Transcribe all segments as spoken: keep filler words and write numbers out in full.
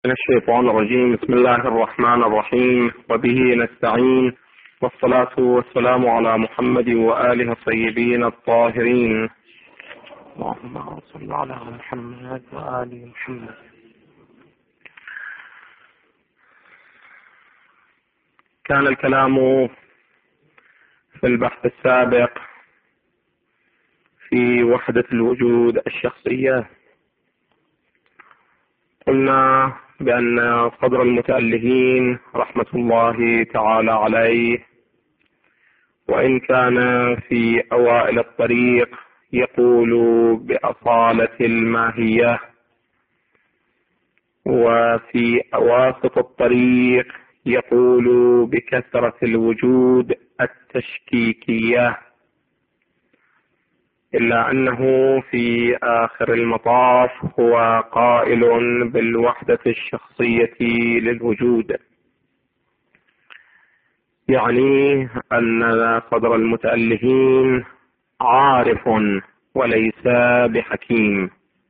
من الشيطان الرجيم. بسم الله الرحمن الرحيم، وبه نستعين، والصلاة والسلام على محمد وآله الطيبين الطاهرين. اللهم صل على محمد وآل محمد. كان الكلام في البحث السابق في وحدة الوجود الشخصية. قلنا بأن صدر المتألهين رحمة الله تعالى عليه، وإن كان في أوائل الطريق يقول بأصالة الماهية، وفي أواسط الطريق يقول بكثرة الوجود التشكيكية، إلا أنه في آخر المطاف هو قائل بالوحدة الشخصية للوجود، يعني أن صدر المتألهين عارف وليس بحكيم.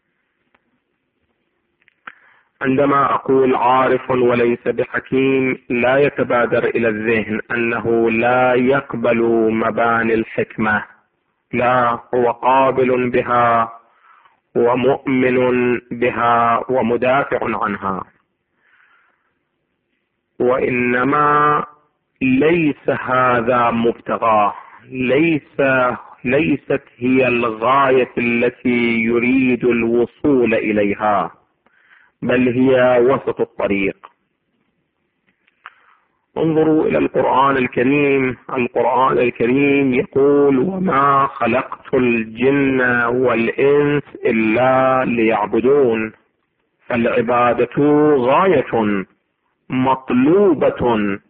عندما أقول عارف وليس بحكيم لا يتبادر إلى الذهن أنه لا يقبل مباني الحكمة، لا، هو قابل بها ومؤمن بها ومدافع عنها، وإنما ليس هذا مبتغاه، ليس ليست هي الغاية التي يريد الوصول إليها، بل هي وسط الطريق. انظروا إلى القرآن الكريم. القرآن الكريم يقول: وما خلقت الجن والإنس إلا ليعبدون. فالعبادة غاية مطلوبة،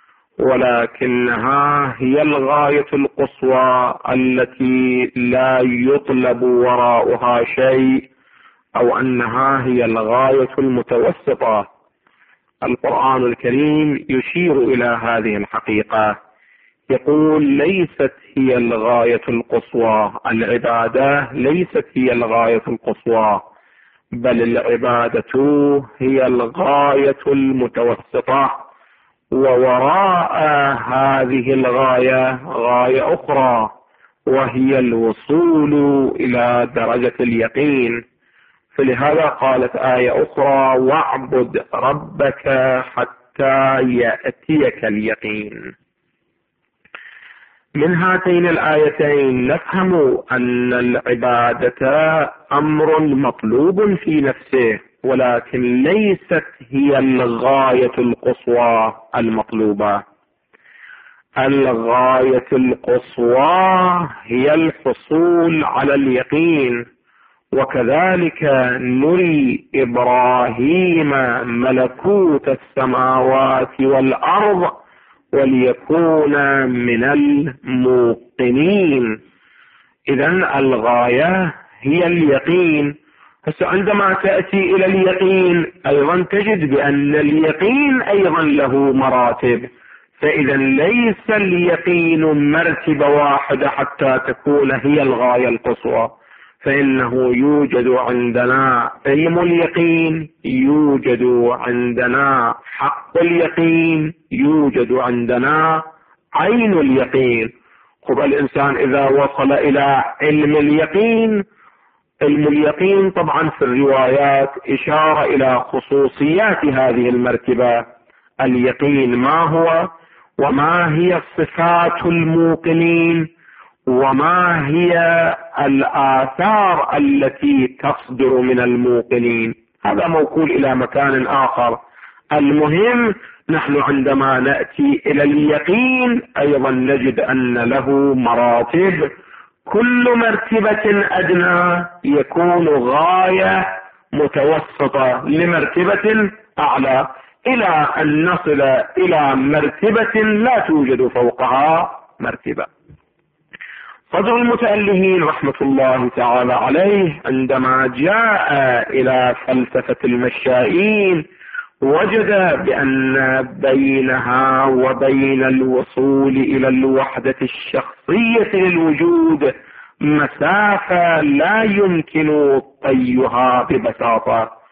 ولكنها هي الغاية القصوى التي لا يطلب وراءها شيء، أو أنها هي الغاية المتوسطة. القرآن الكريم يشير إلى هذه الحقيقة، يقول: ليست هي الغاية القصوى، العبادة ليست هي الغاية القصوى، بل العبادة هي الغاية المتوسطة، ووراء هذه الغاية غاية أخرى، وهي الوصول إلى درجة اليقين. فلهذا قالت آية أخرى: واعبد ربك حتى يأتيك اليقين. من هاتين الآيتين نفهم أن العبادة أمر مطلوب في نفسه، ولكن ليست هي الغاية القصوى المطلوبة. الغاية القصوى هي الحصول على اليقين، وكذلك نري إبراهيم ملكوت السماوات والأرض وليكون من الموقنين. إذن الغاية هي اليقين. عندما تأتي إلى اليقين أيضا تجد بأن اليقين أيضا له مراتب، فإذا ليس اليقين مرتبة واحدة حتى تكون هي الغاية القصوى، فإنه يوجد عندنا علم اليقين، يوجد عندنا حق اليقين، يوجد عندنا عين اليقين. خب الإنسان إذا وصل إلى علم اليقين، علم اليقين طبعا في الروايات إشارة إلى خصوصيات هذه المرتبة. اليقين ما هو، وما هي صفات الموقنين، وما هي الآثار التي تصدر من الموقنين، هذا موكول إلى مكان آخر. المهم نحن عندما نأتي إلى اليقين أيضا نجد أن له مراتب، كل مرتبة أدنى يكون غاية متوسطة لمرتبة أعلى، إلى أن نصل إلى مرتبة لا توجد فوقها مرتبة. صدر المتألهين رحمة الله تعالى عليه عندما جاء إلى فلسفة المشائين وجد بأن بينها وبين الوصول إلى الوحدة الشخصية للوجود مسافة لا يمكن طيها ببساطة،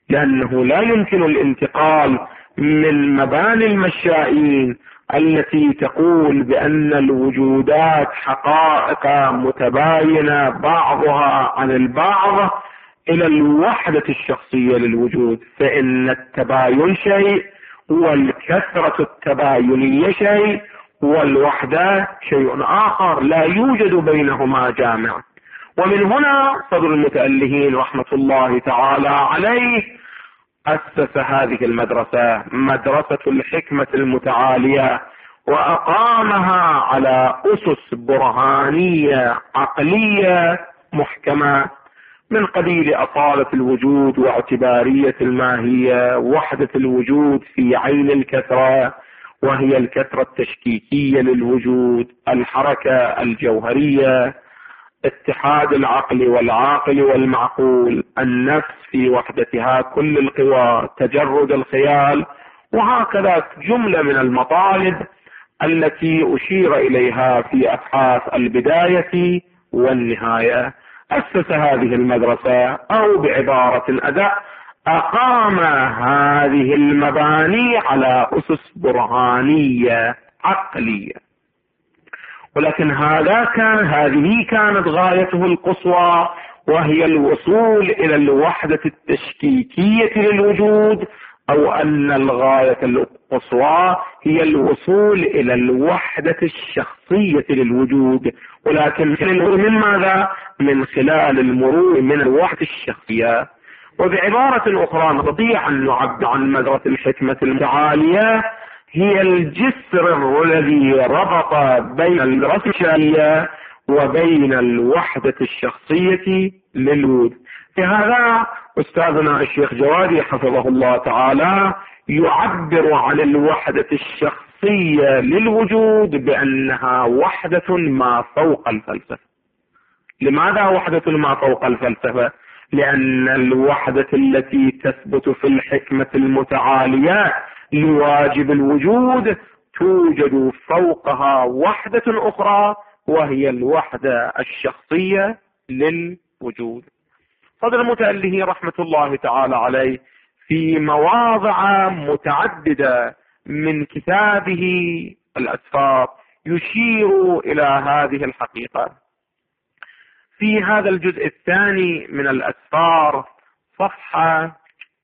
لأنه لا يمكن الانتقال من مباني المشائين التي تقول بأن الوجودات حقائق متباينة بعضها عن البعض إلى الوحدة الشخصية للوجود، فإن التباين شيء والكثرة التباينية شيء والوحدة شيء آخر، لا يوجد بينهما جامع. ومن هنا صدر المتألهين رحمة الله تعالى عليه أسس هذه المدرسة، مدرسة الحكمة المتعالية، وأقامها على أسس برهانية عقلية محكمة من قبيل أصالة الوجود واعتبارية الماهية، وحدة الوجود في عين الكثرة وهي الكثرة التشكيكية للوجود، الحركة الجوهرية، اتحاد العقل والعاقل والمعقول، النفس في وحدتها كل القوى، تجرد الخيال، وهكذا جملة من المطالب التي أشير إليها في أبحاث البداية والنهاية. أسس هذه المدرسة، أو بعبارة أدق أقام هذه المباني على أسس برهانية عقلية. ولكن هذا كان هذه كانت غايته القصوى، وهي الوصول إلى الوحدة التشكيكية للوجود، أو أن الغاية القصوى هي الوصول إلى الوحدة الشخصية للوجود، ولكن من ماذا؟ من خلال المرور من الوحدة الشخصية. وبعبارة أخرى نستطيع أن نعبر عن مدرسة الحكمة المتعالية هي الجسر الذي ربط بين المدرسة الشخصية وبين الوحدة الشخصية للوجود. في هذا أستاذنا الشيخ جوادي حفظه الله تعالى يعبر عن الوحدة الشخصية للوجود بأنها وحدة ما فوق الفلسفة. لماذا وحدة ما فوق الفلسفة؟ لأن الوحدة التي تثبت في الحكمة المتعالية لواجب الوجود توجد فوقها وحدة أخرى، وهي الوحدة الشخصية للوجود. صدر المتأله رحمة الله تعالى عليه في مواضع متعددة من كتابه الأسفار يشير إلى هذه الحقيقة. في هذا الجزء الثاني من الأسفار صفحة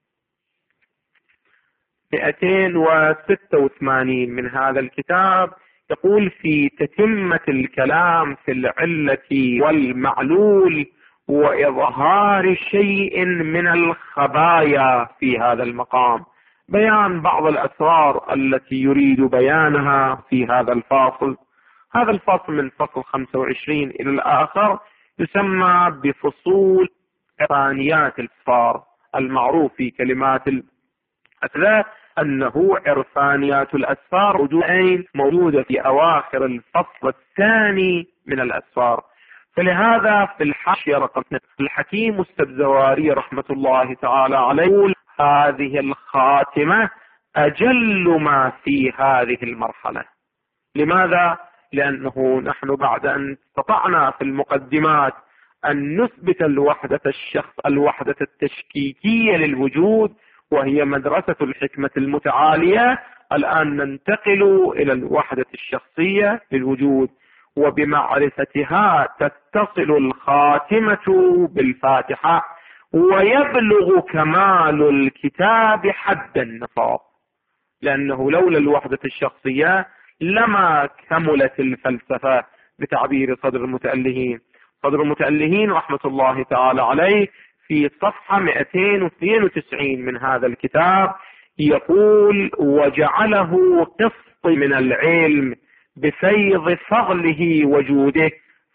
مئتين وستة وثمانين من هذا الكتاب يقول: في تتمة الكلام في العلة والمعلول وإظهار شيء من الخبايا في هذا المقام، بيان بعض الأسرار التي يريد بيانها في هذا الفاصل. هذا الفاصل من فصل خمسة وعشرين إلى الآخر يسمى بفصول عرفانيات الأسفار، المعروف في كلمات الأثلاث أنه عرفانيات الأسفار موجودين موجودة في أواخر الفصل الثاني من الأسفار. فلهذا في الحاشية رقم الحكيم السبزواري رحمة الله تعالى عليه: هذه الخاتمة أجل ما في هذه المرحلة. لماذا؟ لأنه نحن بعد أن استطعنا في المقدمات أن نثبت الوحدة الشخص الوحدة التشكيكية للوجود وهي مدرسة الحكمة المتعالية، الآن ننتقل إلى الوحدة الشخصية للوجود، وبمعرفتها تتصل الخاتمة بالفاتحة ويبلغ كمال الكتاب حد النصاب. لأنه لولا الوحدة الشخصية لما كملت الفلسفة بتعبير صدر المتألهين. صدر المتألهين رحمة الله تعالى عليه في صفحة مئتين واثنين وتسعين من هذا الكتاب يقول: وجعله قسط من العلم بفيض فضله وجوده،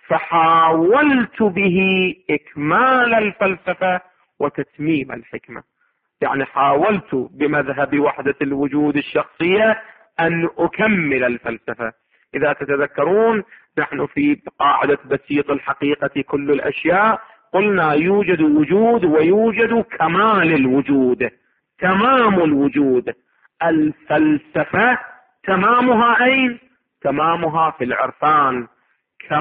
فحاولت به إكمال الفلسفة وتتميم الحكمة. يعني حاولت بمذهب وحدة الوجود الشخصية أن أكمل الفلسفة. إذا تتذكرون نحن في قاعدة بسيط الحقيقة كل الأشياء قلنا يوجد وجود ويوجد كمال الوجود، تمام الوجود. الفلسفة تمامها أين؟ تمامها في العرفان،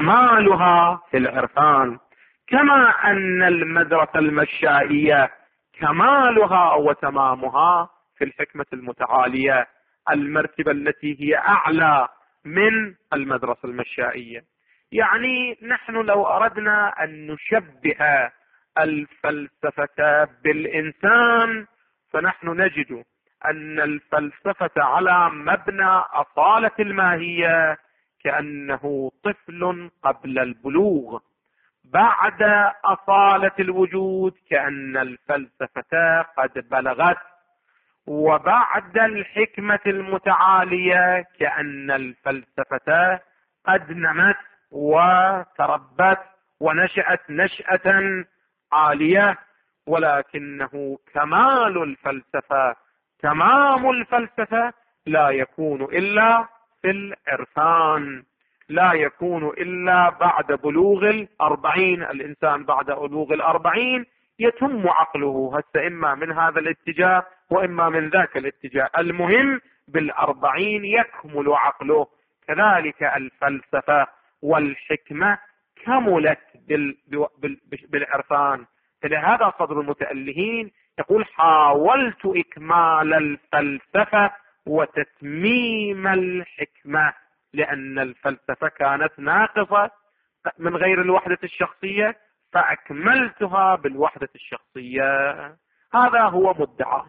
كمالها في العرفان. كما أن المدرسة المشائية كمالها وتمامها في الحكمة المتعالية، المرتبة التي هي أعلى من المدرسة المشائية. يعني نحن لو أردنا أن نشبه الفلسفة بالإنسان فنحن نجد أن الفلسفة على مبنى أصالة الماهية كأنه طفل قبل البلوغ، بعد أصالة الوجود كأن الفلسفة قد بلغت، وبعد الحكمة المتعالية كأن الفلسفة قد نمت وتربت ونشأت نشأة عالية. ولكنه كمال الفلسفة، تمام الفلسفة لا يكون إلا في العرفان، لا يكون إلا بعد بلوغ الأربعين. الإنسان بعد بلوغ الأربعين يتم عقله، هسه إما من هذا الاتجاه وإما من ذاك الاتجاه، المهم بالأربعين يكمل عقله. كذلك الفلسفة والحكمة كملت بالعرفان. فلهذا صدر المتألهين يقول: حاولت إكمال الفلسفة وتتميم الحكمة، لأن الفلسفة كانت ناقصة من غير الوحدة الشخصية فأكملتها بالوحدة الشخصية. هذا هو مدعى.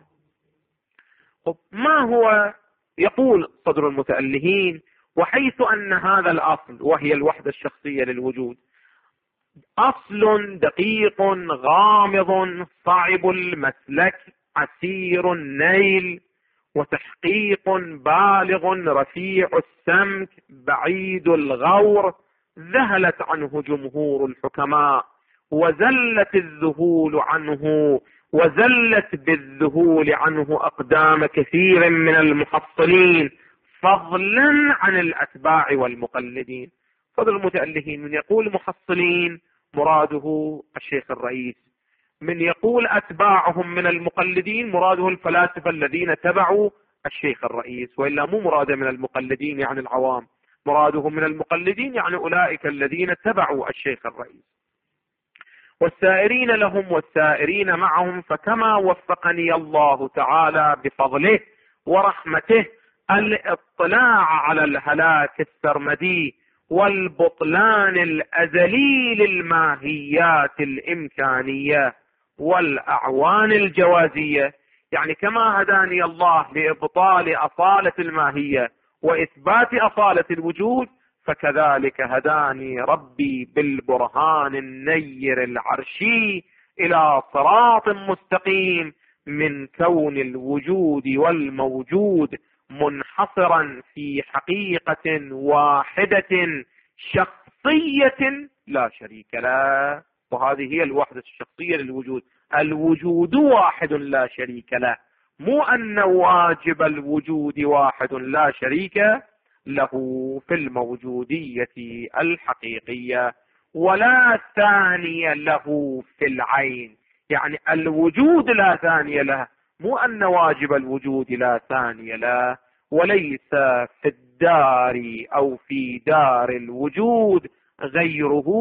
ما هو؟ يقول صدر المتألهين: وحيث أن هذا الأصل وهي الوحدة الشخصية للوجود أصل دقيق غامض صعب المسلك عسير النيل، وتحقيق بالغ رفيع السمك بعيد الغور، ذهلت عنه جمهور الحكماء وزلت الذهول عنه وزلت بالذهول عنه أقدام كثير من المحصلين، فضلا عن الأتباع والمقلدين. فضل المتألهين من يقول محصلين مراده الشيخ الرئيس، من يقول أتباعهم من المقلدين مراده الفلاسفة الذين تبعوا الشيخ الرئيس، وإلا مو مراده من المقلدين يعني العوام، مراده من المقلدين يعني أولئك الذين تبعوا الشيخ الرئيس، والسائرين لهم والسائرين معهم. فكما وفقني الله تعالى بفضله ورحمته الاطلاع على الهلاك السرمدي والبطلان الأزلي للماهيات الإمكانية والأعوان الجوازية، يعني كما هداني الله لإبطال أصالة الماهية وإثبات أصالة الوجود، فكذلك هداني ربي بالبرهان النير العرشي إلى صراط مستقيم من كون الوجود والموجود منحصرا في حقيقة واحدة شخصية لا شريك له. وهذه هي الوحدة الشخصية للوجود، الوجود واحد لا شريك له، مو أن واجب الوجود واحد لا شريك له في الموجودية الحقيقية، ولا ثاني له في العين. يعني الوجود لا ثاني له، مو أن واجب الوجود لا ثاني له. وليس في الدار أو في دار الوجود غيره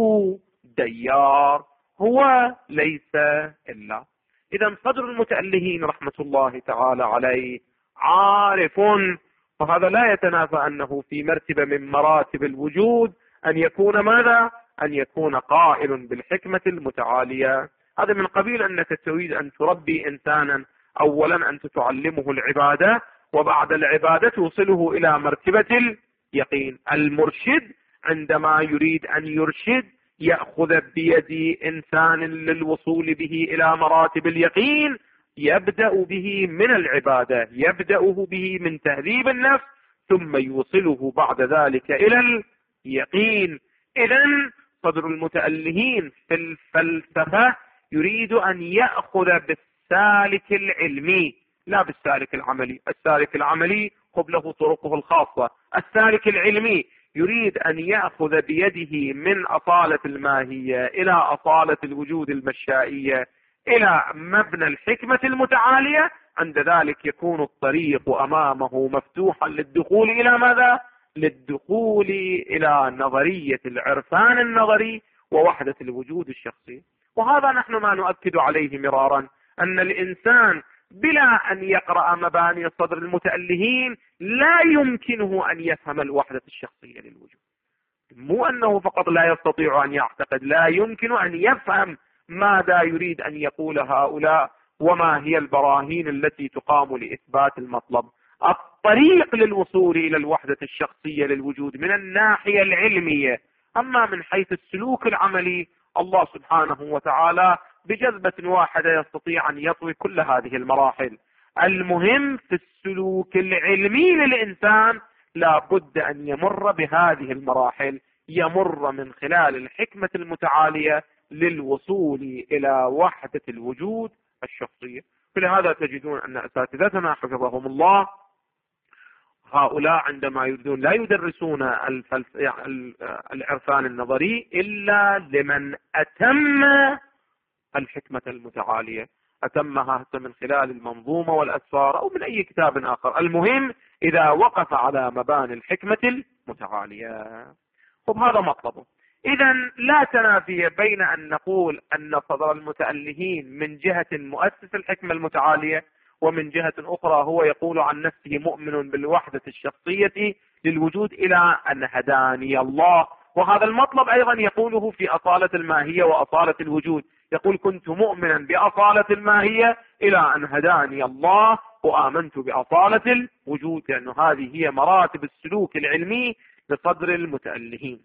ديار، هو ليس إلا. إذا صدر المتألهين رحمة الله تعالى عليه عارف، وهذا لا يتنافى أنه في مرتبة من مراتب الوجود أن يكون ماذا؟ أن يكون قائل بالحكمة المتعالية. هذا من قبيل أنك تريد أن تربي إنسانا، أولا أن تعلمه العبادة، وبعد العبادة توصله إلى مرتبة اليقين. المرشد عندما يريد أن يرشد يأخذ بيد إنسان للوصول به إلى مراتب اليقين، يبدأ به من العبادة، يبدأه به من تهذيب النفس، ثم يوصله بعد ذلك إلى اليقين. إذن صدر المتألهين في الفلسفة يريد أن يأخذ بالسالك العلمي لا بالسالك العملي. السالك العملي قبله طرقه الخاصة، السالك العلمي يريد أن يأخذ بيده من أصالة الماهية إلى أصالة الوجود المشائية إلى مبنى الحكمة المتعالية. عند ذلك يكون الطريق أمامه مفتوحا للدخول إلى ماذا؟ للدخول إلى نظرية العرفان النظري ووحدة الوجود الشخصي. وهذا نحن ما نؤكد عليه مرارا، أن الإنسان بلا أن يقرأ مباني صدر المتألهين لا يمكنه أن يفهم الوحدة الشخصية للوجود. مو أنه فقط لا يستطيع أن يعتقد، لا يمكن أن يفهم ماذا يريد أن يقول هؤلاء وما هي البراهين التي تقام لإثبات المطلب. الطريق للوصول إلى الوحدة الشخصية للوجود من الناحية العلمية. أما من حيث السلوك العملي الله سبحانه وتعالى بجذبة واحدة يستطيع أن يطوي كل هذه المراحل. المهم في السلوك العلمي للإنسان لا بد أن يمر بهذه المراحل، يمر من خلال الحكمة المتعالية للوصول إلى وحدة الوجود الشخصية. فلهذا تجدون أن أساتذتنا حفظهم الله هؤلاء عندما يريدون لا يدرسون الفلس... يعني العرفان النظري إلا لمن أتم الحكمة المتعالية، أتمها من خلال المنظومة والأسفار أو من أي كتاب آخر. المهم إذا وقف على مباني الحكمة المتعالية. وبهذا مطلبه. إذا لا تنافي بين أن نقول أن صدر المتألهين من جهة مؤسس الحكمة المتعالية، ومن جهة أخرى هو يقول عن نفسه مؤمن بالوحدة الشخصية للوجود إلى أن هداني الله. وهذا المطلب أيضا يقوله في أصالة الماهية وأصالة الوجود، يقول كنت مؤمنا بأصالة الماهية إلى أن هداني الله وآمنت بأصالة الوجود، لأن هذه هي مراتب السلوك العلمي لصدر المتألهين.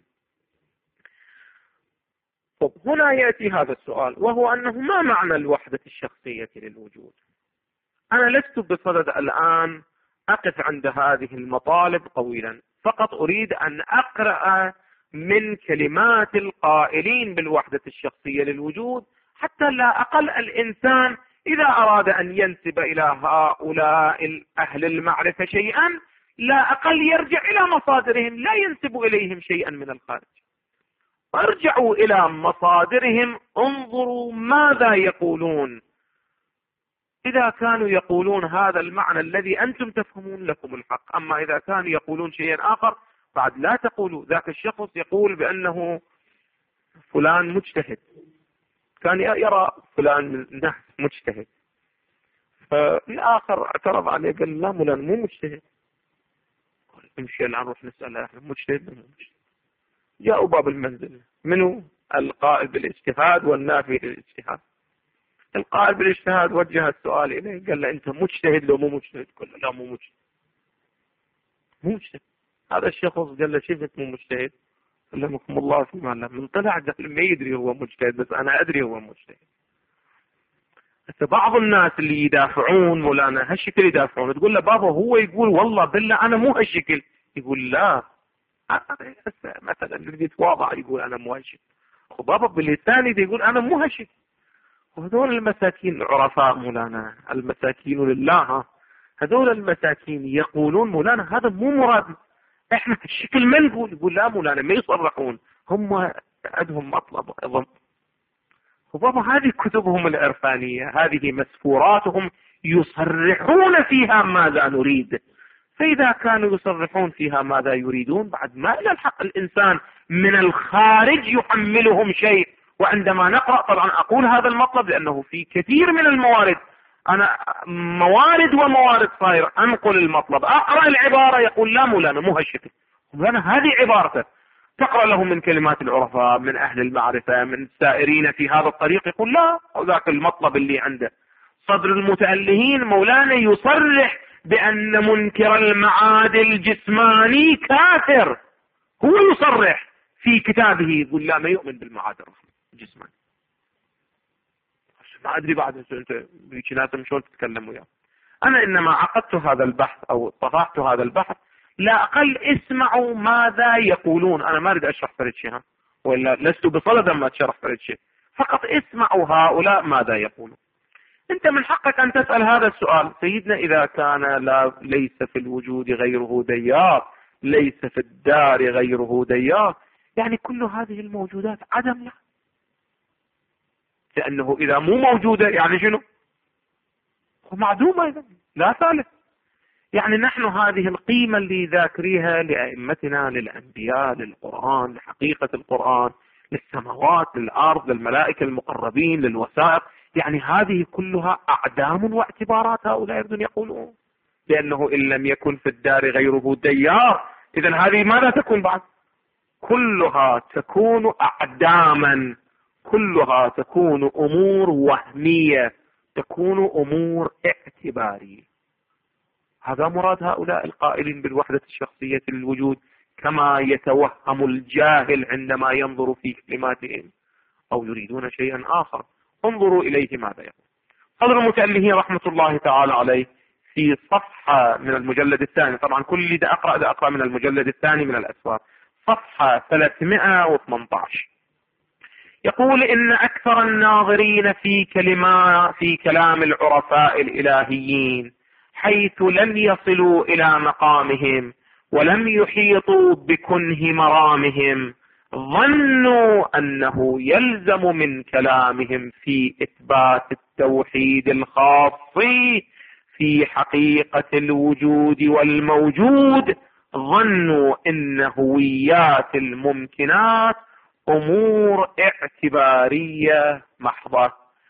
طب هنا يأتي هذا السؤال، وهو أنه ما معنى الوحدة الشخصية للوجود؟ أنا لست بصدد الآن أقف عند هذه المطالب طويلا، فقط أريد أن أقرأ من كلمات القائلين بالوحدة الشخصية للوجود، حتى لا أقل الإنسان إذا أراد أن ينسب إلى هؤلاء أهل المعرفة شيئا لا أقل يرجع إلى مصادرهم، لا ينسب إليهم شيئا من الخارج. ارجعوا إلى مصادرهم، انظروا ماذا يقولون. إذا كانوا يقولون هذا المعنى الذي أنتم تفهمون لكم الحق، أما إذا كانوا يقولون شيئا آخر بعد لا تقولوا. ذاك الشخص يقول بأنه فلان مجتهد، كان يرى فلان من الناس مجتهد، فالآخر اعترض عليه قال لا فلان مو مجتهد. قال امشي الآن نروح نسأله مجتهد مو مجتهد. جاءوا باب المنزل، منو القائل بالاجتهاد والنافي للاجتهاد؟ القائل بالاجتهاد وجه السؤال إليه قال له أنت مجتهد لو مو مجتهد؟ قال لا مو مجتهد. مو مجتهد. هذا الشخص قال له شفت مو مجتهد؟ قال لكم الله في ماله من طلع ما يدري هو مجتهد، بس أنا أدري هو مجتهد. بعض الناس اللي يدافعون مولانا هالشكل يدافعون، تقول له بابا هو يقول والله بالله أنا مو هالشكل، يقول لا مثلا اللي يتواضع يقول أنا مو هالشكل، وبابا باللسان يقول أنا مو هالشكل. وهذول المساكين عرفاء مولانا، المساكين لله، هذول المساكين يقولون مولانا هذا مو مراد، احنا الشكل ما نقول. يقول لا مولانا ما يصرحون، هم عندهم مطلب ايضا. وبابا هذه كتبهم العرفانية، هذه مسفوراتهم يصرحون فيها ماذا نريد. فإذا كانوا يصرحون فيها ماذا يريدون بعد ما إلى الحق الإنسان من الخارج يحملهم شيء. وعندما نقرأ طبعا أقول هذا المطلب لأنه في كثير من الموارد أنا موارد وموارد صاير أنقل المطلب، أقرأ العبارة يقول لا مولانا مو هالشكل، مولانا هذه عبارته. تقرأ له من كلمات العرفاء من أهل المعرفة من السائرين في هذا الطريق يقول لا، ذاك المطلب اللي عنده. صدر المتألهين مولانا يصرح بأن منكر المعاد الجسماني كافر، هو يصرح في كتابه يقول لا ما يؤمن بالمعاد الجسماني. ما أدري بعد أنت بيجناتهم شلون تتكلم وياه. أنا إنما عقدت هذا البحث أو طرحت هذا البحث لا أقل اسمعوا ماذا يقولون. أنا ما أريد أشرح فرد شيء، ولا لست بصدد ما تشرح فرد شيء، فقط اسمعوا هؤلاء ماذا يقولون. أنت من حقك أن تسأل هذا السؤال، سيدنا إذا كان لا ليس في الوجود غيره ديار، ليس في الدار غيره ديار، يعني كل هذه الموجودات عدم، يعني لأنه إذا مو موجودة يعني شنو؟ معدومة إذا لا ثالث. يعني نحن هذه القيمة اللي ذاكريها لأئمتنا للأنبياء للقرآن لحقيقة القرآن للسماوات للأرض للملائكة المقربين للوثائق، يعني هذه كلها أعدام واعتبارات هؤلاء يريدون يقولون، لأنه إن لم يكن في الدار غيره ديار، إذن هذه ماذا تكون بعد؟ كلها تكون أعداما، كلها تكون أمور وهمية، تكون أمور اعتبارية. هذا مراد هؤلاء القائلين بالوحدة الشخصية للوجود، كما يتوهم الجاهل عندما ينظر في كلماتهم، أو يريدون شيئا آخر. انظروا إليه ماذا يقول صدر المتألهين رحمة الله تعالى عليه في صفحة من المجلد الثاني، طبعا كل اللي دا أقرأ دا أقرأ من المجلد الثاني من الأسفار، صفحة ثلاثمائة وثمانية عشر، يقول إن أكثر الناظرين في كلمة في كلام العرفاء الإلهيين حيث لم يصلوا إلى مقامهم ولم يحيطوا بكنه مرامهم ظنوا أنه يلزم من كلامهم في إثبات التوحيد الخاص في حقيقة الوجود والموجود، ظنوا إن هويات الممكنات أمور اعتبارية محضة،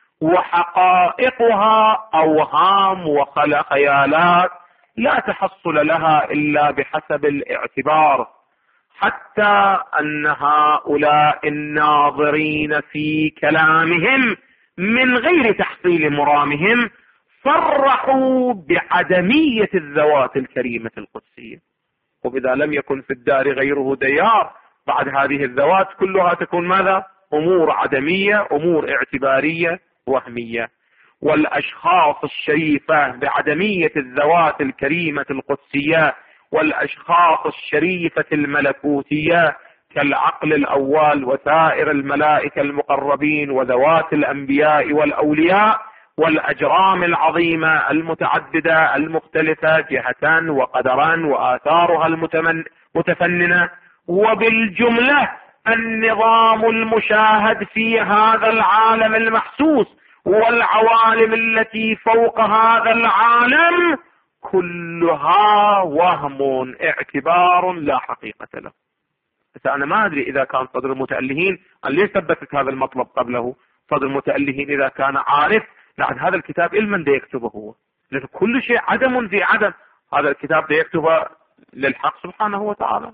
وحقائقها أوهام وخيالات لا تحصل لها إلا بحسب الاعتبار، حتى أن هؤلاء الناظرين في كلامهم من غير تحصيل مرامهم صرحوا بعدمية الذوات الكريمة القدسية. وإذا لم يكن في الدار غيره ديار، بعد هذه الذوات كلها تكون ماذا؟ أمور عدمية، أمور اعتبارية وهمية. والأشخاص الشريفة بعدمية الذوات الكريمة القدسية والأشخاص الشريفة الملكوتية كالعقل الأول وسائر الملائكة المقربين وذوات الأنبياء والأولياء والأجرام العظيمة المتعددة المختلفة جهة وقدرا وآثارها المتفننة، وبالجملة النظام المشاهد في هذا العالم المحسوس والعوالم التي فوق هذا العالم كلها وهم اعتبار لا حقيقة له. بس أنا ما أدري إذا كان صدر المتألهين، أن ليش ثبتت هذا المطلب قبله؟ صدر المتألهين إذا كان عارف بعد هذا الكتاب إلمن دا يكتبه هو، لأن كل شيء عدم في عدم، هذا الكتاب دا يكتبه للحق سبحانه وتعالى.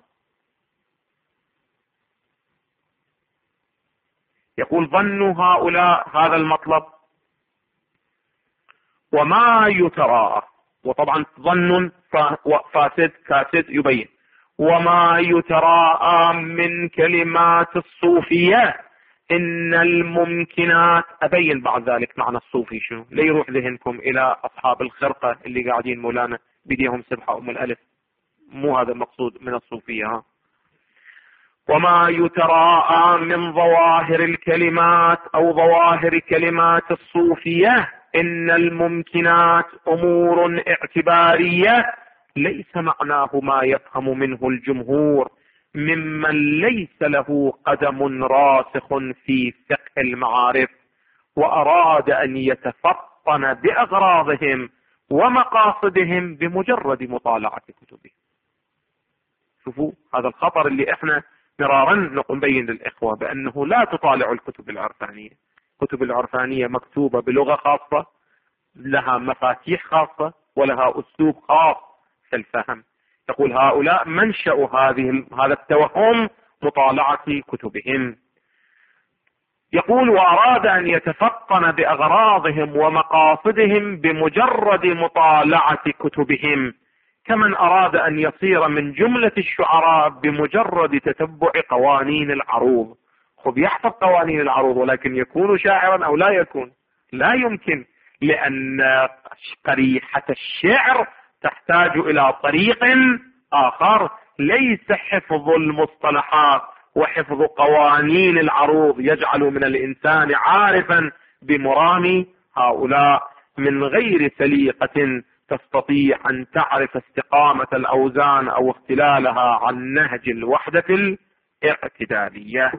يقول ظنوا هؤلاء هذا المطلب وما يتراءى، وطبعا ظن فاسد كاسد يبين، وما يتراءى من كلمات الصوفية إن الممكنات، أبين بعد ذلك معنى الصوفي شنو، لا يروح ذهنكم إلى أصحاب الخرقة اللي قاعدين مولانا بديهم سبحة أم الألف، مو هذا المقصود من الصوفية ها. وما يتراءى من ظواهر الكلمات أو ظواهر كلمات الصوفية إن الممكنات أمور اعتبارية ليس معناه ما يفهم منه الجمهور ممن ليس له قدم راسخ في فقه المعارف وأراد أن يتفطن بأغراضهم ومقاصدهم بمجرد مطالعة كتبه. شوفوا هذا الخطر اللي احنا مرارا نبين للإخوة بأنه لا تطالعوا الكتب العرفانية. الكتب العرفانية مكتوبة بلغة خاصة، لها مفاتيح خاصة ولها أسلوب خاص في الفهم. يقول هؤلاء منشأ هذه هذا التوهم مطالعة كتبهم. يقول وأراد أن يتفطن بأغراضهم ومقاصدهم بمجرد مطالعة كتبهم، كمن أراد أن يصير من جملة الشعراء بمجرد تتبع قوانين العروض. خب يحفظ قوانين العروض ولكن يكون شاعرا أو لا يكون؟ لا يمكن، لأن قريحة الشعر تحتاج إلى طريق آخر، ليس حفظ المصطلحات وحفظ قوانين العروض يجعل من الإنسان عارفا بمرام هؤلاء من غير سليقة تستطيع أن تعرف استقامة الأوزان أو اختلالها عن نهج الوحدة الاعتدالية.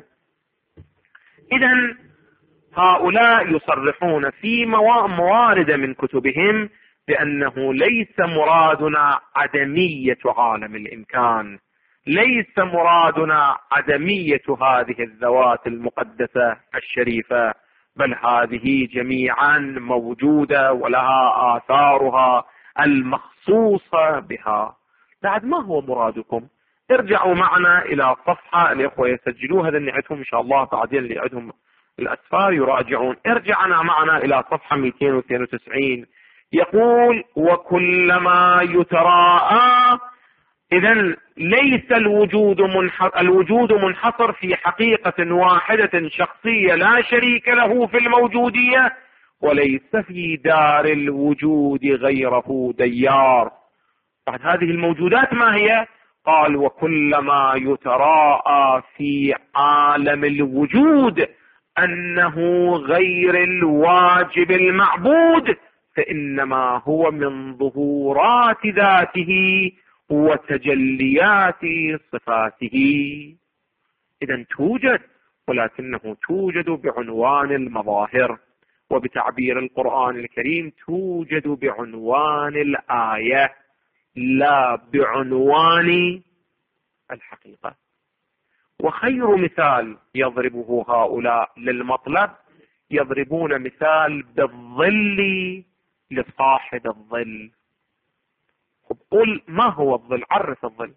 إذن هؤلاء يصرحون في موارد من كتبهم بأنه ليس مرادنا عدمية عالم الإمكان، ليس مرادنا عدمية هذه الذوات المقدسة الشريفة، بل هذه جميعا موجودة ولها آثارها المخصوصة بها. بعد ما هو مرادكم؟ ارجعوا معنا إلى صفحة، الإخوة يسجلوا هذا اللي عندهم إن شاء الله، بعدين اللي عندهم الأسفار يراجعون. ارجعنا معنا إلى صفحة مئتين واثنين وتسعين. يقول: وكلما يتراءى. إذن ليس الوجود منحصر الوجود منحصر في حقيقة واحدة شخصية لا شريك له في الموجودية، وليس في دار الوجود غيره ديار. بعد هذه الموجودات ما هي؟ قال: وكلما يتراءى في عالم الوجود أنه غير الواجب المعبود، فإنما هو من ظهورات ذاته وتجليات صفاته. إذن توجد، ولكنه توجد بعنوان المظاهر، وبتعبير القرآن الكريم توجد بعنوان الآية لا بعنوان الحقيقة. وخير مثال يضربه هؤلاء للمطلب، يضربون مثال بالظل لصاحب الظل. قل ما هو الظل؟ عرف الظل.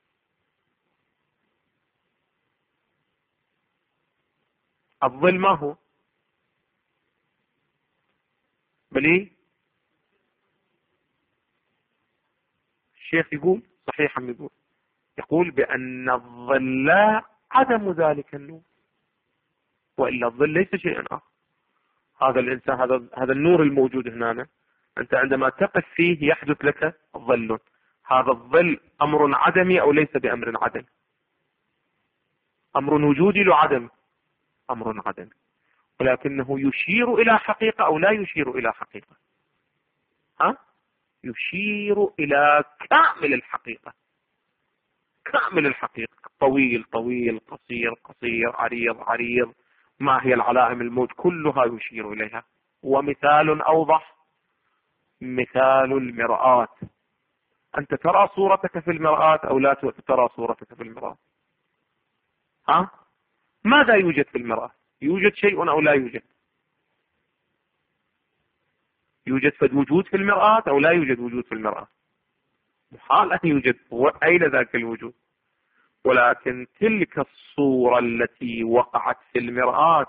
الظل ما هو؟ بلي الشيخ يقول صحيح، عم يقول يقول بأن الظل عدم ذلك النور، وإلا الظل ليس شيئا آخر. هذا الإنسان، هذا هذا النور الموجود هنا، أنت عندما تقف فيه يحدث لك ظل. هذا الظل أمر عدمي أو ليس بأمر عدمي؟ أمر وجودي له عدم، أمر عدمي، ولكنه يشير إلى حقيقة أو لا يشير إلى حقيقة؟ ها؟ يشير إلى كامل الحقيقة، كامل الحقيقة. طويل طويل، قصير قصير، عريض عريض، ما هي العلائم الموت، كلها يشير إليها. ومثال أوضح مثال المرآة. أنت ترى صورتك في المرآة أو لا ترى صورتك في المرآة؟ ها؟ ماذا يوجد في المرآة؟ يوجد شيء أو لا يوجد؟ يوجد فد وجود في المرآة أو لا يوجد وجود في المرآة؟ محال أن يوجد. أين ذاك الوجود؟ ولكن تلك الصورة التي وقعت في المرآة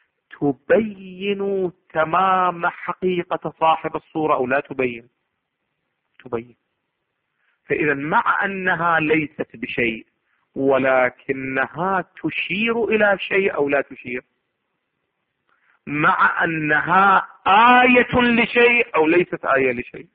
تبين تمام حقيقة صاحب الصورة أو لا تبين؟ تبين. فإذا مع أنها ليست بشيء، ولكنها تشير إلى شيء أو لا تشير؟ مع أنها آية لشيء أو ليست آية لشيء؟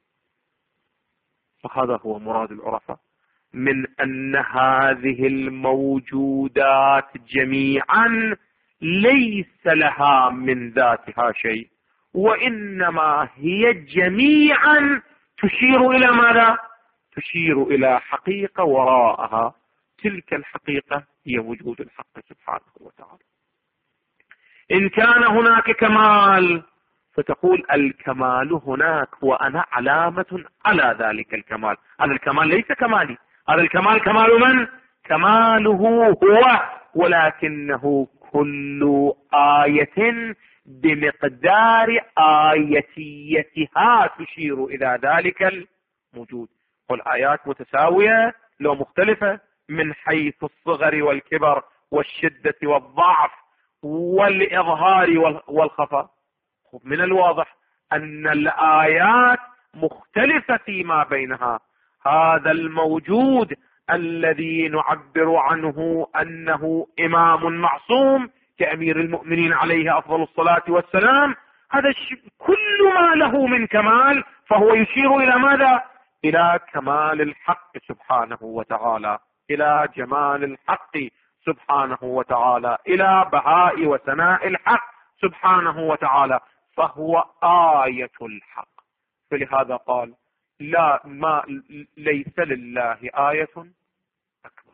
فهذا هو مراد العرفاء من أن هذه الموجودات جميعا ليس لها من ذاتها شيء، وإنما هي جميعا تشير إلى ماذا؟ تشير إلى حقيقة وراءها. تلك الحقيقة هي وجود الحق سبحانه وتعالى. إن كان هناك كمال فتقول الكمال هناك وأنا علامة على ذلك الكمال. هذا الكمال ليس كمالي، هذا الكمال كمال من؟ كماله هو، ولكنه كل آية بمقدار آيتيتها تشير إلى ذلك الموجود. والآيات متساوية لو مختلفة من حيث الصغر والكبر والشدة والضعف والإظهار والخفاء. من الواضح أن الآيات مختلفة فيما بينها. هذا الموجود الذي نعبر عنه أنه إمام معصوم كأمير المؤمنين عليه أفضل الصلاة والسلام، هذا كل ما له من كمال فهو يشير إلى ماذا؟ إلى كمال الحق سبحانه وتعالى، إلى جمال الحق سبحانه وتعالى، إلى بهاء وسناء الحق سبحانه وتعالى، فهو آية الحق. فلهذا قال لا ما ليس لله آية أكبر.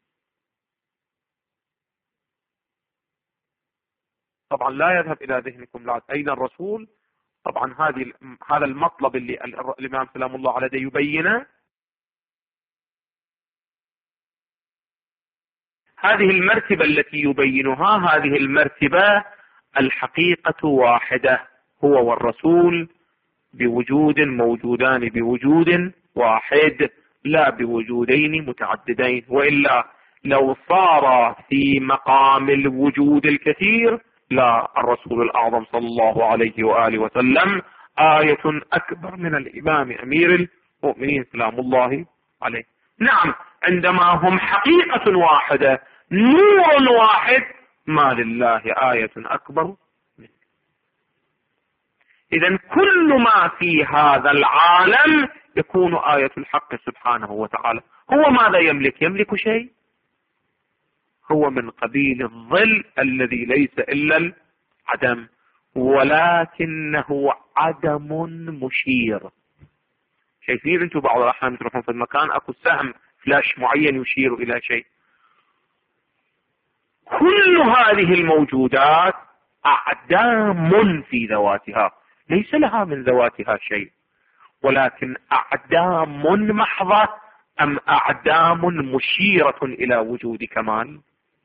طبعا لا يذهب إلى ذهنكم لا أين الرسول. طبعا هذه هذا المطلب اللي الإمام سلام الله عليه يبينه، هذه المرتبة التي يبينها، هذه المرتبة الحقيقة واحدة، هو والرسول بوجود موجودان بوجود واحد، لا بوجودين متعددين. وإلا لو صار في مقام الوجود الكثير، لا، الرسول الأعظم صلى الله عليه وآله وسلم آية أكبر من الإمام أمير المؤمنين سلام الله عليه. نعم، عندما هم حقيقة واحدة، نور واحد، ما لله آية أكبر. إذن كل ما في هذا العالم يكون آية الحق سبحانه وتعالى. هو ماذا يملك؟ يملك شيء؟ هو من قبيل الظل الذي ليس إلا العدم، ولكنه عدم مشير. شايفين انتم بعض الأحيان تروحون في المكان اكو سهم فلاش معين يشير إلى شيء. كل هذه الموجودات أعدام في ذواتها، ليس لها من ذواتها شيء، ولكن أعدام محضة أم أعدام مشيرة إلى وجود كمال؟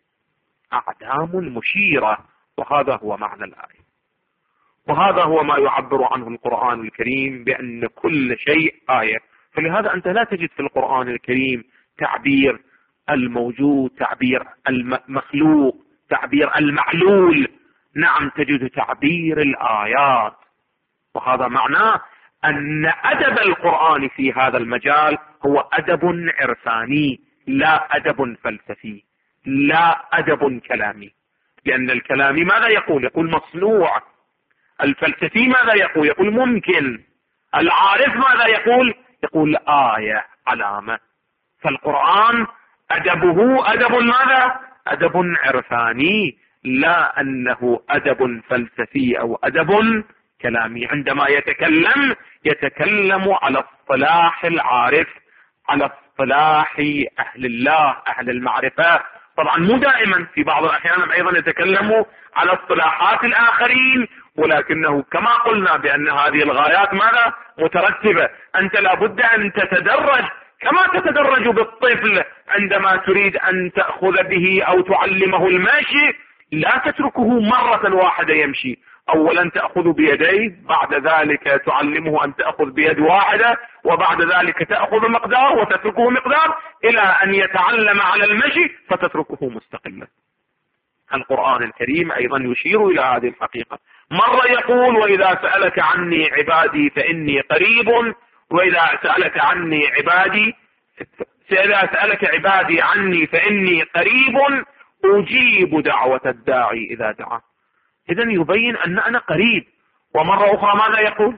أعدام مشيرة، وهذا هو معنى الآية، وهذا هو ما يعبر عنه القرآن الكريم بأن كل شيء آية. فلهذا أنت لا تجد في القرآن الكريم تعبير الموجود، تعبير المخلوق، تعبير المعلول. نعم، تجد تعبير الآيات، وهذا معناه أن أدب القرآن في هذا المجال هو أدب عرفاني، لا أدب فلسفي، لا أدب كلامي. لأن الكلامي ماذا يقول؟ يقول مصنوع. الفلسفي ماذا يقول؟ يقول ممكن. العارف ماذا يقول؟ يقول آية، علامة. فالقرآن أدبه أدب ماذا؟ أدب عرفاني، لا أنه أدب فلسفي أو أدب كلامي. عندما يتكلم يتكلم على اصطلاح العارف، على اصطلاح أهل الله، أهل المعرفة. طبعا مو دائما، في بعض الأحيان أيضا يتكلم على اصطلاحات الآخرين، ولكنه كما قلنا بأن هذه الغايات ماذا؟ مترتبة. أنت لابد أن تتدرج، كما تتدرج بالطفل عندما تريد أن تأخذ به أو تعلمه المشي، لا تتركه مرة واحدة يمشي. أولا تأخذ بيديه، بعد ذلك تعلمه أن تأخذ بيد واحدة، وبعد ذلك تأخذ مقدار وتتركه مقدار، إلى أن يتعلم على المشي فتتركه مستقلا. القرآن الكريم أيضا يشير إلى هذه الحقيقة. مرة يقول وإذا سألك عني عبادي فإني قريب، وإذا سألك عني عبادي إذا سألك عبادي عني فإني قريب أجيب دعوة الداعي إذا دعا. إذن يبين أن أنا قريب. ومرة أخرى ماذا يقول؟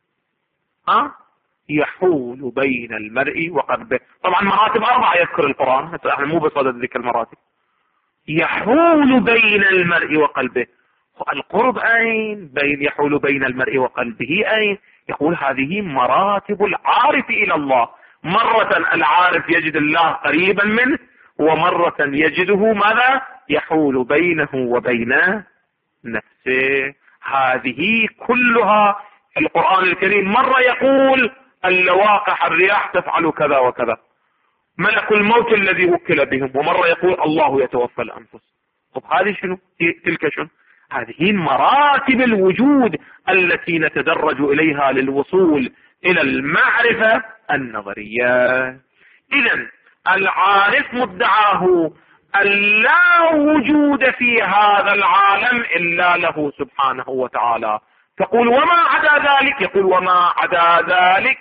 ها؟ يحول بين المرء وقلبه. طبعا مراتب أربعة يذكر القرآن، احنا مو بصدد ذكر المراتب. يحول بين المرء وقلبه، القرب أين؟ بين يحول بين المرء وقلبه أين؟ يقول هذه مراتب العارف إلى الله. مرة العارف يجد الله قريبا منه، ومرة يجده ماذا؟ يحول بينه وبين نفسه. هذه كلها القرآن الكريم مرة يقول اللواقح الرياح تفعل كذا وكذا، ملك الموت الذي وكل بهم، ومرة يقول الله يتوفى الأنفس. طب هذه شنو؟ تلك شنو؟ هذه مراتب الوجود التي نتدرج إليها للوصول إلى المعرفة النظرية. إذن العارف مدعاه أن لا وجود في هذا العالم إلا له سبحانه وتعالى. تقول وما عدا ذلك؟ يقول وما عدا ذلك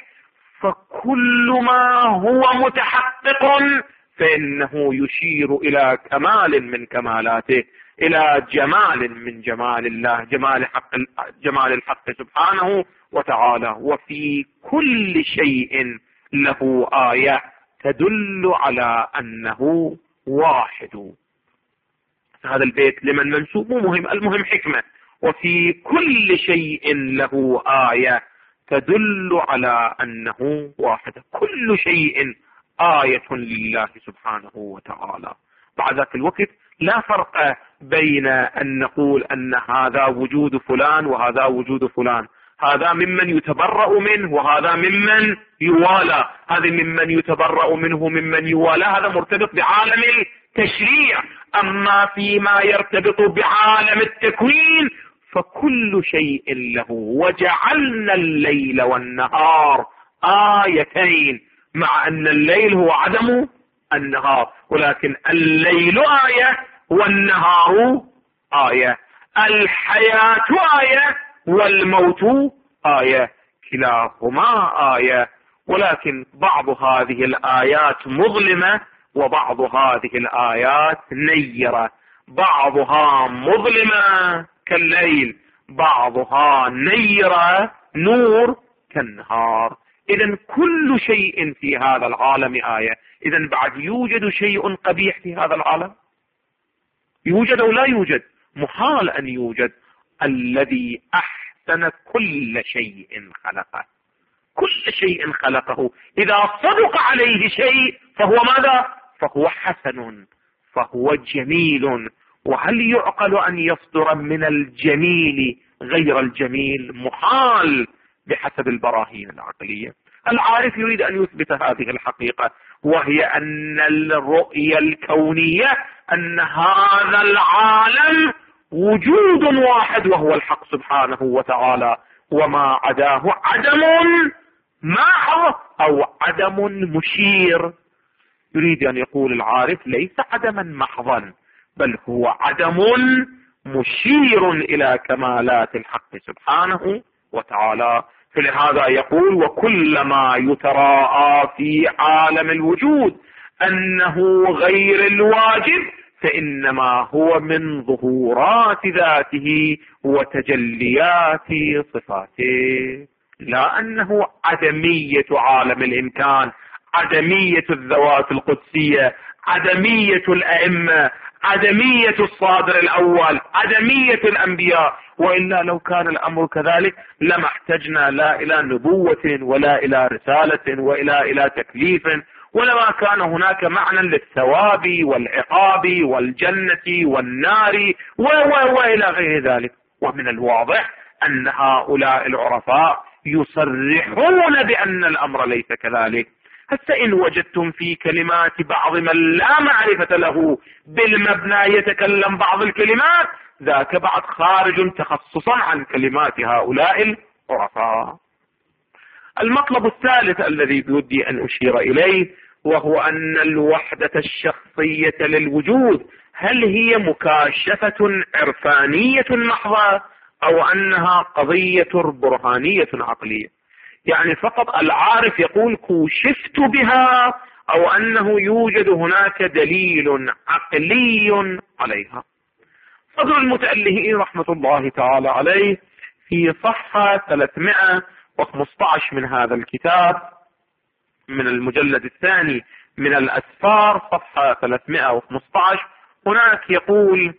فكل ما هو متحقق فإنه يشير إلى كمال من كمالاته، إلى جمال من جمال الله، جمال حق جمال الحق سبحانه وتعالى. وفي كل شيء له آية تدل على أنه واحد. هذا البيت لمن منسوب مو مهم، المهم حكمة. وفي كل شيء له آية تدل على أنه واحد. كل شيء آية لله سبحانه وتعالى. بعد ذاك الوقت لا فرق بين أن نقول أن هذا وجود فلان وهذا وجود فلان، هذا ممن يتبرأ منه وهذا ممن يوالى، هذا ممن يتبرأ منه ممن يوالى، هذا مرتبط بعالم تشريع. أما فيما يرتبط بعالم التكوين فكل شيء له. وجعلنا الليل والنهار آيتين، مع أن الليل هو عدم النهار، ولكن الليل آية والنهار آية، الحياة آية والموت آية، كلاهما آية. ولكن بعض هذه الآيات مظلمة وبعض هذه الآيات نيرة، بعضها مظلمة كالليل، بعضها نيرة نور كالنهار. إذن كل شيء في هذا العالم آية. إذن بعد يوجد شيء قبيح في هذا العالم؟ يوجد أو لا يوجد؟ محال أن يوجد. الذي أحسن كل شيء خلقه، كل شيء خلقه، إذا صدق عليه شيء فهو ماذا؟ فهو حسن، فهو جميل. وهل يعقل أن يصدر من الجميل غير الجميل؟ محال بحسب البراهين العقلية. العارف يريد أن يثبت هذه الحقيقة، وهي أن الرؤية الكونية أن هذا العالم وجود واحد وهو الحق سبحانه وتعالى، وما عداه عدم محض أو عدم مشير. يريد أن يقول العارف ليس عدما محضا، بل هو عدم مشير إلى كمالات الحق سبحانه وتعالى. فلهذا يقول وكلما يتراءى في عالم الوجود أنه غير الواجب فإنما هو من ظهورات ذاته وتجليات صفاته، لا أنه عدمية عالم الإمكان، عدمية الذوات القدسية، عدمية الأئمة، عدمية الصادر الأول، عدمية الأنبياء. وإلا لو كان الأمر كذلك لما احتجنا لا إلى نبوة ولا إلى رسالة ولا إلى تكليف، ولما كان هناك معنى للثواب والعقاب والجنة والنار وإلى غير ذلك. ومن الواضح أن هؤلاء العرفاء يصرحون بأن الأمر ليس كذلك. حتى إن وجدتم في كلمات بعض من لا معرفة له بالمبنى يتكلم بعض الكلمات، ذاك بعد خارج تخصصا عن كلمات هؤلاء العرفاء. المطلب الثالث الذي بودي أن أشير إليه وهو أن الوحدة الشخصية للوجود هل هي مكاشفة عرفانية محضة أو أنها قضية برهانية عقلية؟ يعني فقط العارف يقول كوشفت بها أو أنه يوجد هناك دليل عقلي عليها. صدر المتألهي رحمة الله تعالى عليه في صفحة ثلاثمائة وخمسة عشر من هذا الكتاب من المجلد الثاني من الأسفار صفحة ثلاثمائة وخمسة عشر هناك يقول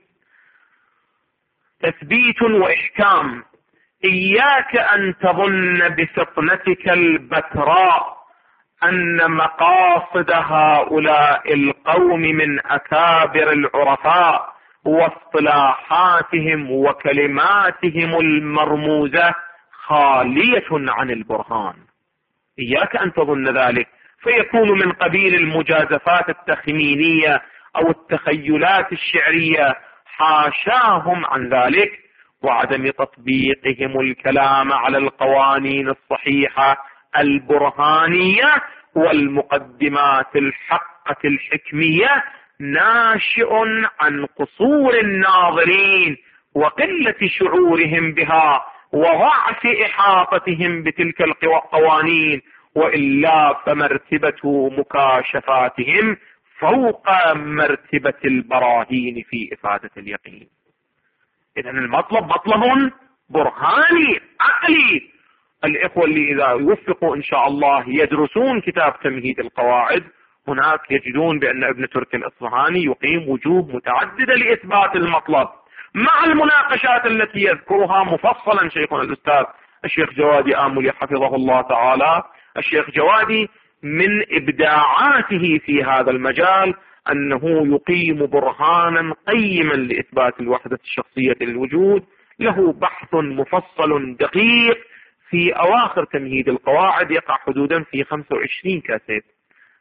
تثبيت وإحكام: إياك أن تظن بفطنتك البتراء أن مقاصد هؤلاء القوم من أكابر العرفاء واصطلاحاتهم وكلماتهم المرموزة خالية عن البرهان. إياك أن تظن ذلك، فيكون من قبيل المجازفات التخمينية أو التخيلات الشعرية، حاشاهم عن ذلك، وعدم تطبيقهم الكلام على القوانين الصحيحة البرهانية والمقدمات الحقة الحكمية ناشئ عن قصور الناظرين وقلة شعورهم بها وضعف إحاطتهم بتلك القوانين، وإلا فمرتبة مكاشفاتهم فوق مرتبة البراهين في إفادة اليقين. إذن المطلب مطلب برهاني عقلي. الإخوة اللي إذا يوفقوا إن شاء الله يدرسون كتاب تمهيد القواعد هناك يجدون بأن ابن ترك الإصفهاني يقيم وجوه متعددة لإثبات المطلب، مع المناقشات التي يذكرها مفصلا شيخنا الأستاذ الشيخ جوادي آملي حفظه الله تعالى. الشيخ جوادي من إبداعاته في هذا المجال أنه يقيم برهانا قيما لإثبات الوحدة الشخصية للوجود. له بحث مفصل دقيق في أواخر تمهيد القواعد يقع حدودا في خمسة وعشرين كاسيت،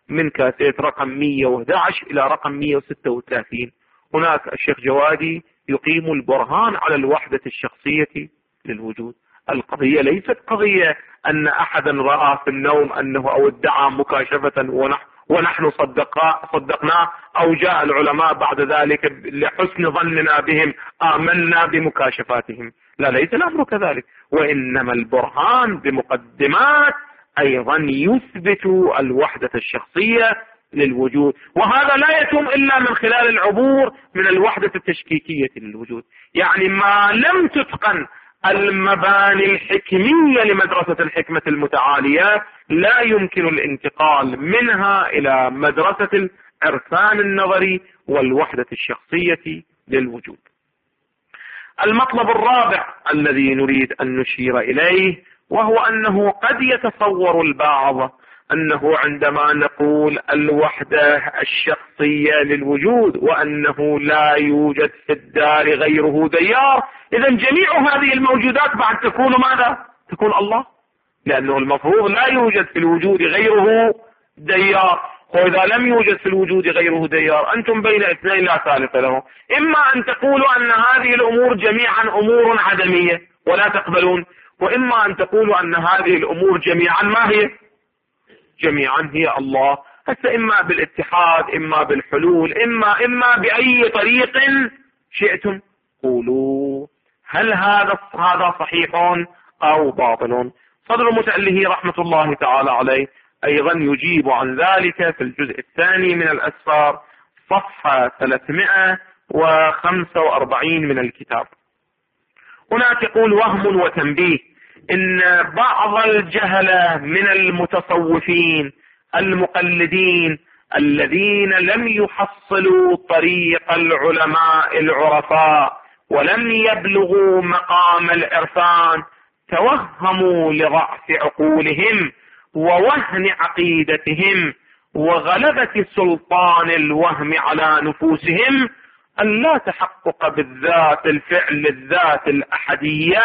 من كاسيت رقم مئة وأحد عشر إلى رقم مئة وستة وثلاثين. هناك الشيخ جوادي يقيم البرهان على الوحدة الشخصية للوجود. القضية ليست قضية أن أحدا رأى في النوم أنه أو ادعى مكاشفة ونحن ونحن صدقناه، أو جاء العلماء بعد ذلك لحسن ظننا بهم آمنا بمكاشفاتهم. لا، ليس الأمر كذلك، وإنما البرهان بمقدمات أيضا يثبت الوحدة الشخصية للوجود، وهذا لا يتم إلا من خلال العبور من الوحدة التشكيكية للوجود. يعني ما لم تتقن المباني الحكمية لمدرسة الحكمة المتعالية لا يمكن الانتقال منها إلى مدرسة العرفان النظري والوحدة الشخصية للوجود. المطلب الرابع الذي نريد أن نشير إليه، وهو أنه قد يتصور البعض أنه عندما نقول الوحدة الشخصية للوجود وأنه لا يوجد في الدار غيره ديار، إذا جميع هذه الموجودات بعد تكون ماذا؟ تكون الله، لأنه المفروض لا يوجد في الوجود غيره ديار. وإذا لم يوجد في الوجود غيره ديار أنتم بين اثنين لا ثالث له، إما أن تقولوا أن هذه الأمور جميعا أمور عدمية ولا تقبلون، وإما أن تقولوا أن هذه الأمور جميعا ما هي؟ جميعا هي الله. هسه إما بالاتحاد، إما بالحلول، إما إما بأي طريق شئتم قولوا. هل هذا هذا صحيح أو باطل؟ صدر متأله رحمة الله تعالى عليه أيضا يجيب عن ذلك في الجزء الثاني من الأسفار صفحة ثلاثمائة وخمسة وأربعين من الكتاب. هناك يقول: وهم وتنبيه إن بعض الجهلة من المتصوفين المقلدين الذين لم يحصلوا طريق العلماء العرفاء ولم يبلغوا مقام العرفان توهموا لضعف عقولهم ووهن عقيدتهم وغلبة سلطان الوهم على نفوسهم أن لا تحقق بالذات الفعل الذات الأحدية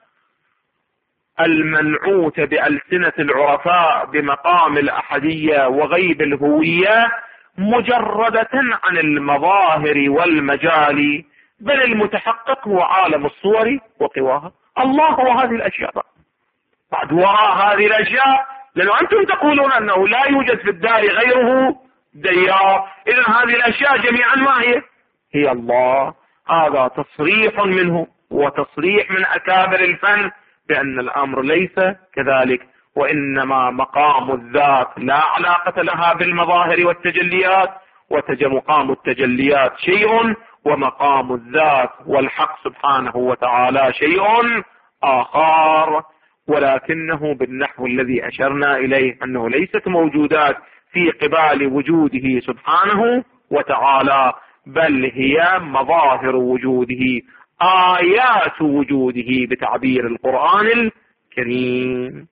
المنعوت بألسنة العرفاء بمقام الأحدية وغيب الهوية مجردة عن المظاهر والمجال، بل المتحقق هو عالم الصور وقواها. الله هو هذه الأشياء. بعد وراء هذه الأشياء، لأنه أنتم تقولون أنه لا يوجد في الدار غيره ديار، إذن هذه الأشياء جميعا ما هي؟ هي الله. هذا تصريح منه وتصريح من أكابر الفن بأن الأمر ليس كذلك، وإنما مقام الذات لا علاقة لها بالمظاهر والتجليات، ومقام التجليات شيء ومقام الذات والحق سبحانه وتعالى شيء آخر، ولكنه بالنحو الذي أشرنا إليه أنه ليست موجودات في قبال وجوده سبحانه وتعالى، بل هي مظاهر وجوده، آيات وجوده بتعبير القرآن الكريم.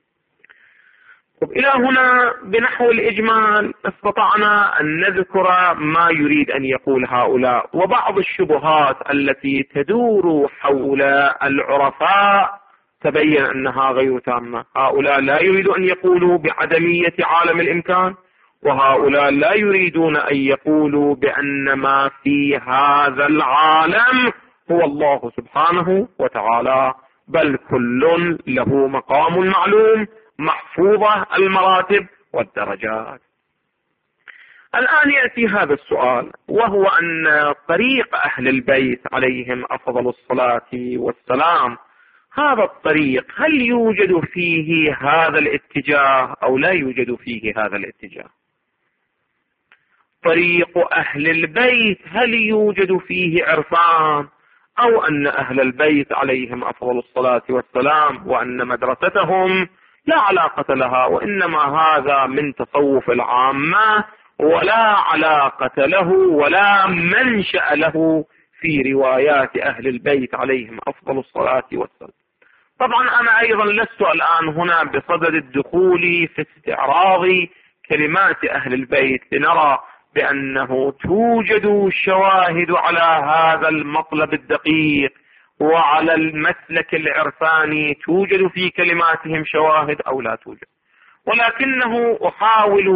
إلى هنا بنحو الإجمال استطعنا أن نذكر ما يريد أن يقول هؤلاء وبعض الشبهات التي تدور حول العرفاء تبين أنها غير تامة. هؤلاء لا يريدون أن يقولوا بعدمية عالم الإمكان، وهؤلاء لا يريدون أن يقولوا بأن ما في هذا العالم هو الله سبحانه وتعالى، بل كل له مقام معلوم محفوظة المراتب والدرجات. الآن يأتي هذا السؤال، وهو أن طريق أهل البيت عليهم أفضل الصلاة والسلام، هذا الطريق هل يوجد فيه هذا الاتجاه أو لا يوجد فيه هذا الاتجاه؟ طريق أهل البيت هل يوجد فيه عرفان، أو أن أهل البيت عليهم أفضل الصلاة والسلام وأن مدرستهم لا علاقة لها، وإنما هذا من تصوف العامة ولا علاقة له ولا منشأ له في روايات أهل البيت عليهم أفضل الصلاة والسلام؟ طبعا أنا أيضا لست الآن هنا بصدد الدخول في استعراض كلمات أهل البيت لنرى بأنه توجد شواهد على هذا المطلب الدقيق وعلى المسلك العرفاني، توجد في كلماتهم شواهد أو لا توجد، ولكنه أحاول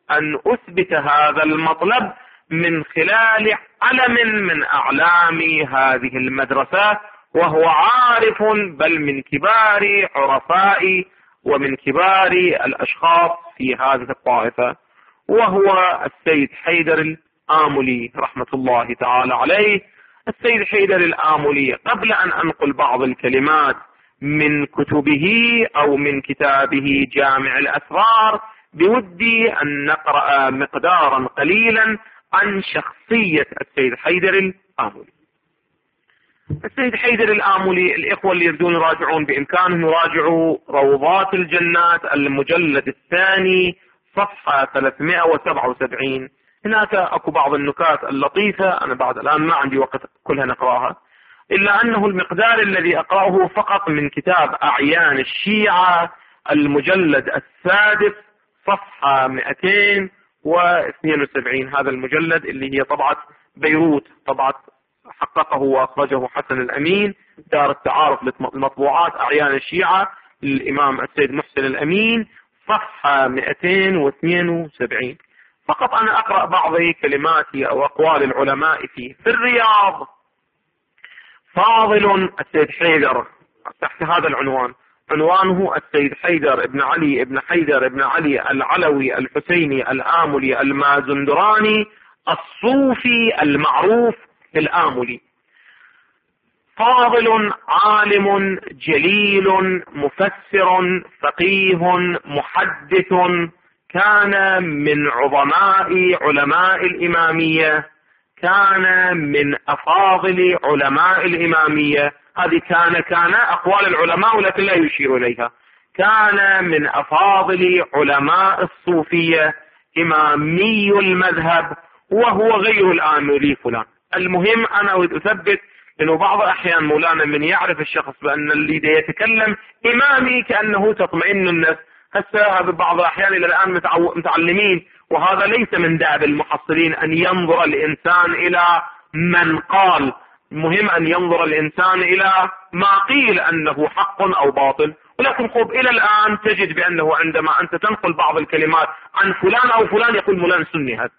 أن أثبت هذا المطلب من خلال علم من أعلام هذه المدرسة، وهو عارف بل من كبار عرفاء ومن كبار الأشخاص في هذه الطائفة، وهو السيد حيدر الآملي رحمة الله تعالى عليه. السيد حيدر الآملي، قبل أن أنقل بعض الكلمات من كتبه أو من كتابه جامع الأسرار، بودي أن نقرأ مقدارا قليلا عن شخصية السيد حيدر الآملي. السيد حيدر الآملي، الإخوة اللي يريدون يراجعون بإمكانهم يراجعوا روضات الجنات المجلد الثاني صفحة ثلاثمائة وسبعة وسبعين. هناك أكو بعض النكات اللطيفة، أنا بعد الآن ما عندي وقت كلها نقرأها، إلا أنه المقدار الذي أقرأه فقط من كتاب أعيان الشيعة المجلد السادس صفحة مئتين واثنين وسبعين. هذا المجلد اللي هي طبعة بيروت، طبعة حققه وأخرجه حسن الأمين، دار التعارف للمطبوعات أعيان الشيعة للإمام السيد محسن الأمين، صفحة مئتين واثنين وسبعين. فقط أنا أقرأ بعض كلمات أو أقوال العلماء فيه. في الرياض: فاضل السيد حيدر، تحت هذا العنوان، عنوانه السيد حيدر ابن علي ابن حيدر ابن علي العلوي الحسيني الآملي المازندراني الصوفي المعروف الآملي. فاضل عالم جليل مفسر فقيه محدث، كان من عظماء علماء الإمامية، كان من أفاضل علماء الإمامية. هذه كان كان أقوال العلماء ولكن لا يشير إليها. كان من أفاضل علماء الصوفية، إمامي المذهب، وهو غير الآملي فلان. المهم أنا أريد أثبت أنه بعض الأحيان مولانا من يعرف الشخص بأن اللي يتكلم إمامي كأنه تطمئن النفس. هسه هذا بعض الأحيان إلى الآن متعلمين، وهذا ليس من دأب المحصلين أن ينظر الإنسان إلى من قال، مهم أن ينظر الإنسان إلى ما قيل أنه حق أو باطل. ولكن خب إلى الآن تجد بأنه عندما أنت تنقل بعض الكلمات عن فلان أو فلان يقول مولانا سني، هذا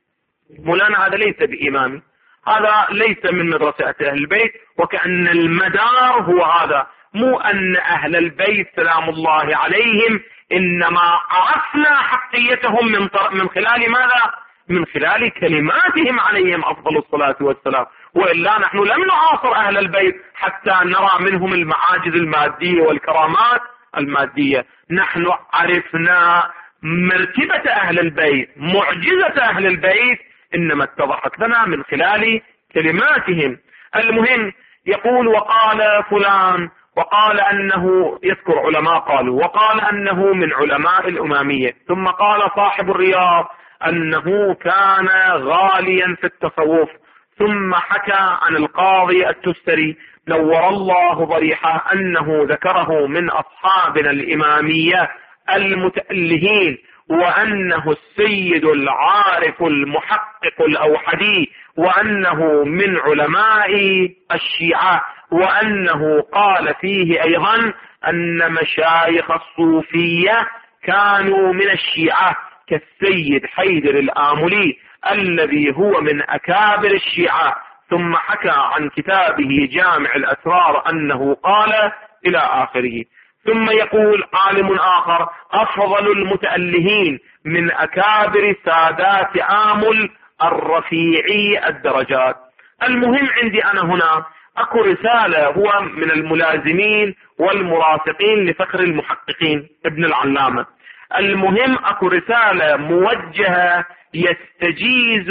مولانا هذا ليس بإمامي، هذا ليس من مدرسة أهل البيت، وكأن المدار هو هذا. مو أن أهل البيت سلام الله عليهم إنما عرفنا حقيتهم من من خلال ماذا؟ من خلال كلماتهم عليهم أفضل الصلاة والسلام. وإلا نحن لم نعاصر أهل البيت حتى نرى منهم المعاجز المادية والكرامات المادية. نحن عرفنا مرتبة أهل البيت، معجزة أهل البيت، إنما اتضحت لنا من خلال كلماتهم. المهم يقول: وقال فلان، وقال أنه، يذكر علماء قالوا، وقال أنه من علماء الأمامية. ثم قال صاحب الرياض أنه كان غاليا في التصوف. ثم حكى عن القاضي التستري نور الله ضريحه أنه ذكره من أصحابنا الإمامية المتألهين، وأنه السيد العارف المحقق الأوحدي، وأنه من علماء الشيعة، وأنه قال فيه أيضا أن مشايخ الصوفية كانوا من الشيعة كالسيد حيدر الآملي الذي هو من أكابر الشيعة. ثم حكى عن كتابه جامع الأسرار أنه قال إلى آخره. ثم يقول عالم آخر: أفضل المتألهين من أكابر سادات آمل الرفيعي الدرجات. المهم عندي أنا هنا أكو رسالة، هو من الملازمين والمرافقين لفخر المحققين ابن العلامة. المهم أكو رسالة موجهة يستجيز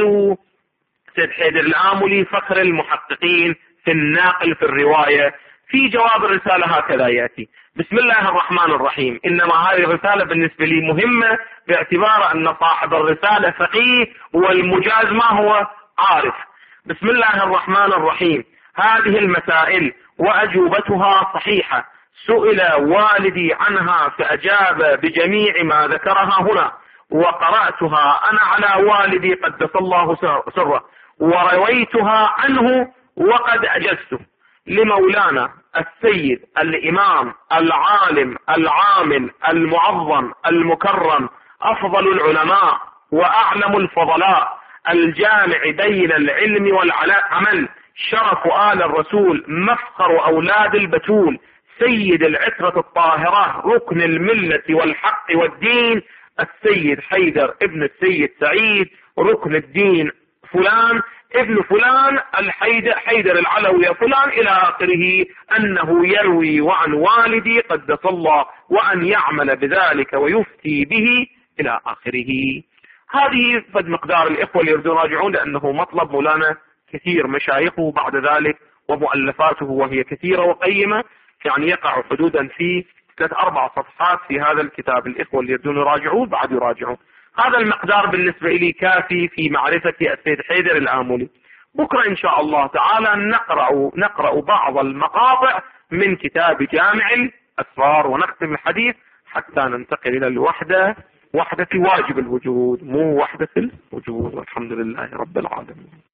سيد حيدر الآملي فخر المحققين في الناقل في الرواية. في جواب الرسالة هكذا يأتي: بسم الله الرحمن الرحيم. إنما هذه الرسالة بالنسبة لي مهمة باعتبار أن صاحب الرسالة فقيه والمجاز ما هو عارف. بسم الله الرحمن الرحيم. هذه المسائل وأجوبتها صحيحة، سئل والدي عنها فأجاب بجميع ما ذكرها هنا، وقرأتها أنا على والدي قدس الله سره، ورويتها عنه وقد أجزته لمولانا السيد الإمام العالم العامل المعظم المكرم أفضل العلماء وأعلم الفضلاء، الجامع بين العلم والعمل، شرف آل الرسول، مفخر أولاد البتول، سيد العترة الطاهرة، ركن الملة والحق والدين، السيد حيدر ابن السيد سعيد، ركن الدين فلان ابن فلان، الحيدر حيدر العلوي فلان إلى آخره، أنه يروي عن والدي قدس الله، وأن يعمل بذلك ويفتي به إلى آخره. هذه قد مقدار الإخوة اللي يريدون يراجعون، لأنه مطلب مولانا كثير مشايخه بعد ذلك ومؤلفاته وهي كثيرة وقيمة، يعني يقع حدودا في ثلاث أربع صفحات في هذا الكتاب. الإخوة اللي يريدون يراجعون بعد يراجعون. هذا المقدار بالنسبة لي كافي في معرفة السيد حيدر الآملي. بكرة إن شاء الله تعالى نقرأ, نقرأ بعض المقاطع من كتاب جامع الأسرار ونختم الحديث حتى ننتقل إلى الوحدة، وحدة واجب الوجود مو وحدة الوجود. والحمد لله رب العالمين.